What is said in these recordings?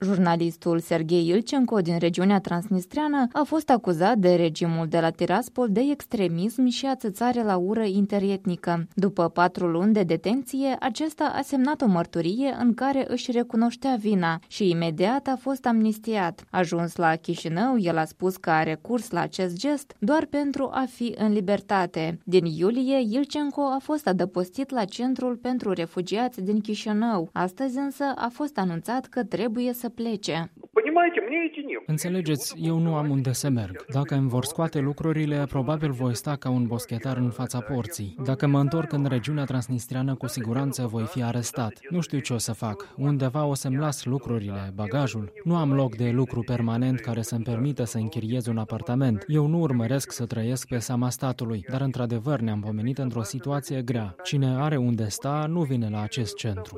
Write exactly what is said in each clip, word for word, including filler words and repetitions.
Jurnalistul Serghei Ilcenco din regiunea transnistreană a fost acuzat de regimul de la Tiraspol de extremism și ațățare la ură interetnică. După patru luni de detenție, acesta a semnat o mărturie în care își recunoștea vina și imediat a fost amnistiat. Ajuns la Chișinău, el a spus că a recurs la acest gest doar pentru a fi în libertate. Din iulie, Ilcenco a fost adăpostit la Centrul pentru Refugiați din Chișinău. Astăzi însă a fost anunțat că trebuie să plece. Înțelegeți, eu nu am unde să merg. Dacă îmi vor scoate lucrurile, probabil voi sta ca un boschetar în fața porții. Dacă mă întorc în regiunea transnistreană, cu siguranță voi fi arestat. Nu știu ce o să fac. Undeva o să-mi las lucrurile, bagajul. Nu am loc de lucru permanent care să-mi permită să închiriez un apartament. Eu nu urmăresc să trăiesc pe seama statului, dar într-adevăr ne-am pomenit într-o situație grea. Cine are unde sta, nu vine la acest centru.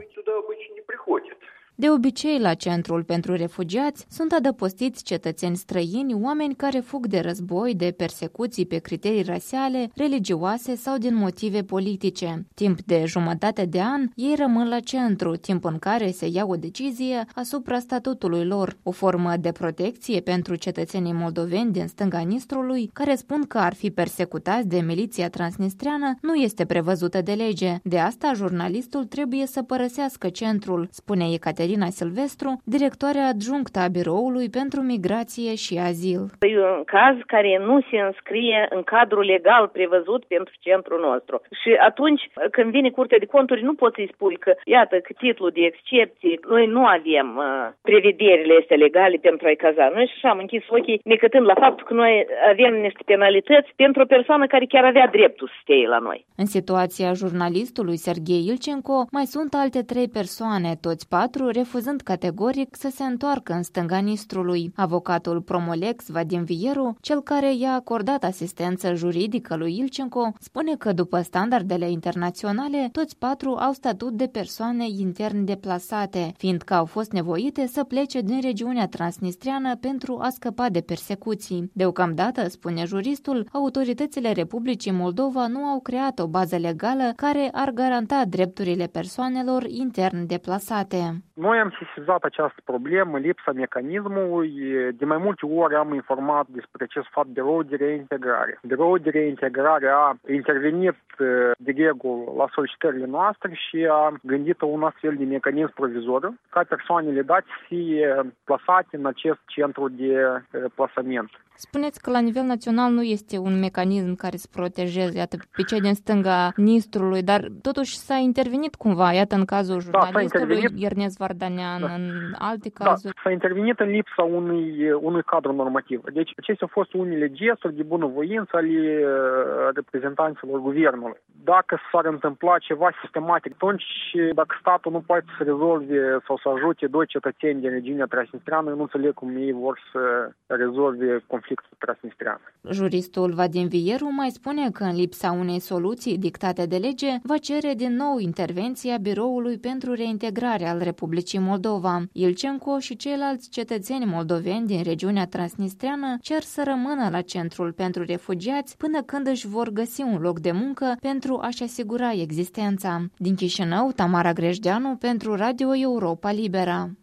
De obicei, la Centrul pentru Refugiați sunt adăpostiți cetățeni străini, oameni care fug de război, de persecuții pe criterii rasiale, religioase sau din motive politice. Timp de jumătate de an, ei rămân la centru, timp în care se ia o decizie asupra statutului lor, o formă de protecție pentru cetățenii moldoveni din stânga Nistrului, care spun că ar fi persecutați de miliția transnistreană, nu este prevăzută de lege. De asta, jurnalistul trebuie să părăsească centrul, spune Ecaterina Silvestru, directoarea adjunctă a Biroului pentru Migrație și Azil. E un caz care nu se înscrie în cadrul legal prevăzut pentru centrul nostru. Și atunci, când vine Curtea de Conturi, nu poți să-i spui că, iată, că titlul de excepție, noi nu avem uh, prevederile astea legale pentru a-i caza. Noi și așa am închis ochii, necătând la faptul că noi avem niște penalități pentru o persoană care chiar avea dreptul să stea la noi. În situația jurnalistului Serghei Ilcenco, mai sunt alte trei persoane, toți patru refuzând categoric să se întoarcă în stânga Nistrului. Avocatul Promolex, Vadim Vieru, cel care i-a acordat asistență juridică lui Ilcenco, spune că după standardele internaționale, toți patru au statut de persoane intern deplasate, fiindcă au fost nevoite să plece din regiunea transnistreană pentru a scăpa de persecuții. Deocamdată, spune juristul, autoritățile Republicii Moldova nu au creat o bază legală care ar garanta drepturile persoanelor intern deplasate. Noi am sesizat această problemă, lipsa mecanismului. De mai multe ori am informat despre acest fapt Biroul de Reintegrare. Biroul de Reintegrare a intervenit de regulă la solicitările noastre și a gândit un astfel de mecanism provizoriu ca persoanele date să fie plasate în acest centru de plasament. Spuneți că la nivel național nu este un mecanism care să protejeze, iată, pe cei din stânga Nistrului, dar totuși s-a intervenit cumva, iată, în cazul jurnalistului da, Ernest Vardanean, da. În alte cazuri. Da, s-a intervenit în lipsa unui, unui cadru normativ. Deci acestea au fost unele gesturi de bunăvoință ale reprezentanților guvernului. Dacă s-ar întâmpla ceva sistematic, atunci dacă statul nu poate să rezolve sau să ajute doi cetățeni din regiunea transnistreană, nu înțeleg cum ei vor să rezolve conflictul transnistrean. Juristul Vadim Vieru mai spune că în lipsa unei soluții dictate de lege, va cere din nou intervenția Biroului pentru Reintegrare al Republicii Moldova. Ilcenco și ceilalți cetățeni moldoveni din regiunea transnistreană cer să rămână la Centrul pentru Refugiați până când își vor găsi un loc de muncă pentru a-și asigura existența. Din Chișinău, Tamara Grejdeanu pentru Radio Europa Libera.